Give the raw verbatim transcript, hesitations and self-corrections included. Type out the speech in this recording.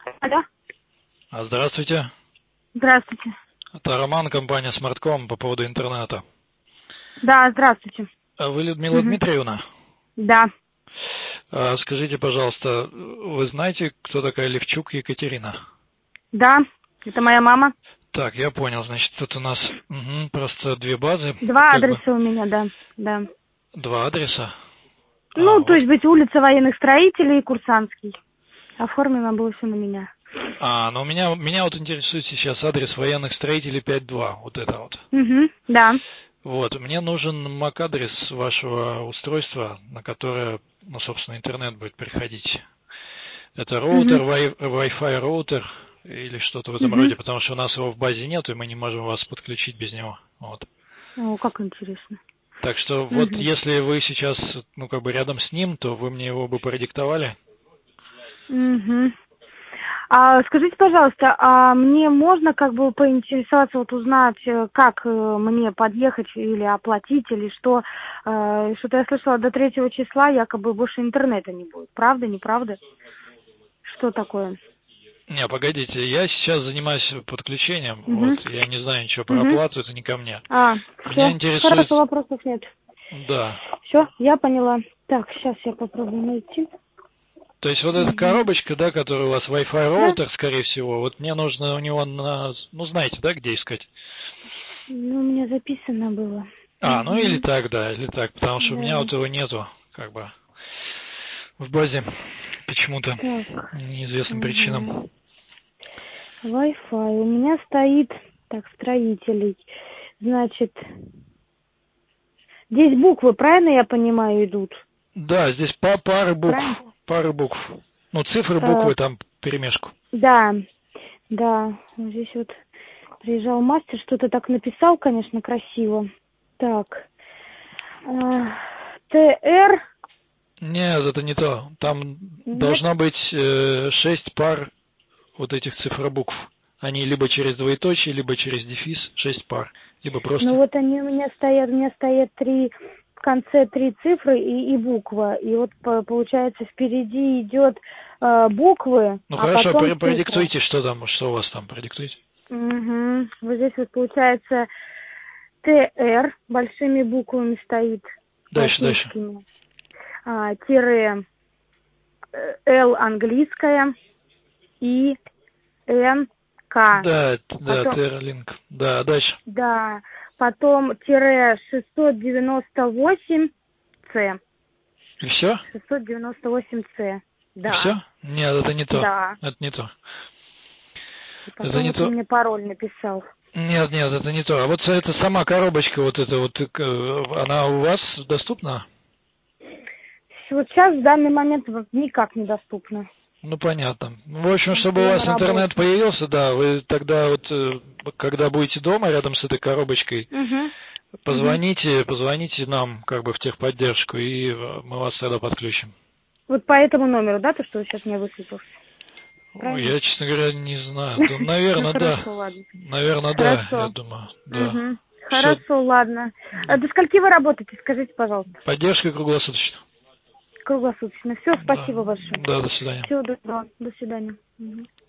Алло. А, Здравствуйте. Здравствуйте. Это Роман, компания Smartcom по поводу интернета. Да, здравствуйте. А Вы Людмила Мгм. Дмитриевна? Да. А, Скажите, пожалуйста, вы знаете, кто такая Левчук Екатерина? Да. Это моя мама. Так, я понял. Значит, тут у нас мгм, просто две базы, Два как бы адреса у меня, да. Да. два адреса. А, Ну, то вот. есть быть улица Военных Строителей и Курсантский. Оформлено было все на меня. А, но меня, меня вот интересует сейчас адрес военных строителей пять два. Вот это вот. Угу. Да. Вот, мне нужен мак-адрес вашего устройства, на которое, ну, собственно, интернет будет приходить. Это роутер, Угу. Wi- Wi-Fi роутер или что-то в этом Угу. роде, потому что у нас его в базе нет, и мы не можем вас подключить без него. Вот. О, как интересно. Так что вот Угу. если вы сейчас, ну, как бы рядом с ним, то вы мне его бы продиктовали. Угу. А скажите, пожалуйста, а мне можно как бы поинтересоваться, вот узнать, э, как э, мне подъехать или оплатить, или что? Э, Что-то я слышала, до третьего числа якобы больше интернета не будет. Правда, неправда? Что такое? Не, погодите, я сейчас занимаюсь подключением, Угу. вот, я не знаю ничего про Угу. оплату, это не ко мне. А, Меня все, хорошо, интересует, вопросов нет. да, Все, я поняла. Так, сейчас я попробую найти. то есть вот эта Угу. коробочка, да, которая у вас Wi-Fi Да? роутер, скорее всего, вот мне нужно у него на, ну, знаете, да, где искать? Ну, у меня записано было. А, ну или Угу. так, да, или так, потому что у меня Да. вот его нету, как бы, в базе почему-то, Так. неизвестным Угу. причинам. Wi-Fi. У меня стоит, так, строителей. Значит, здесь буквы, правильно я понимаю, идут? Да, здесь па пары Правильно? букв, пары букв. Ну, цифры, Э, буквы там перемешку. да, да. Вот здесь вот приезжал мастер, что-то так написал, конечно, красиво. Так. Э, ТР. Нет, это не то. Там Нет? должно быть э, шесть пар вот этих цифробукв. Они либо через двоеточие, либо через дефис, шесть пар, либо Ну просто. вот они у меня стоят, у меня стоят три, в конце три цифры и, и буква. И вот по- получается впереди идет э, буквы, Ну а хорошо, потом пр- цифры. продиктуйте, что там, что у вас там, продиктуйте. Угу. Вот здесь вот получается ТР большими буквами стоит, Дальше, дальше. латинскими. А, тире э, Л английская и Н К. Да, т- да, Потом, Terralink. Да, дальше. да, потом тире шестьсот девяносто восемь С. И все? шестьсот девяносто восемь С. И Да, все? Нет, это не то. да. Это не то. И Это потом не вот он то. мне пароль написал. Нет, нет, это не то. А вот эта сама коробочка, вот эта вот, э, она у вас доступна? Вот сейчас в данный момент вот никак недоступно. Ну, понятно. В общем, Потому что чтобы у я на вас интернет работе. появился, да, вы тогда вот, э, когда будете дома рядом с этой коробочкой, Угу. Угу. позвоните, позвоните нам как бы в техподдержку, и э, мы вас тогда подключим. Вот по этому номеру, да, то, что вы сейчас мне высветился? Ой, Правильно? я, честно говоря, не знаю. Да, Ну наверное, да. хорошо, ладно. Наверное, да, я Хорошо. думаю, да. Угу. Все, Хорошо, ладно. А до скольки вы работаете, скажите, пожалуйста? поддержка круглосуточно. Круглосуточно. Все, Да, спасибо большое. да, до свидания. Всего доброго. До свидания. Мгм.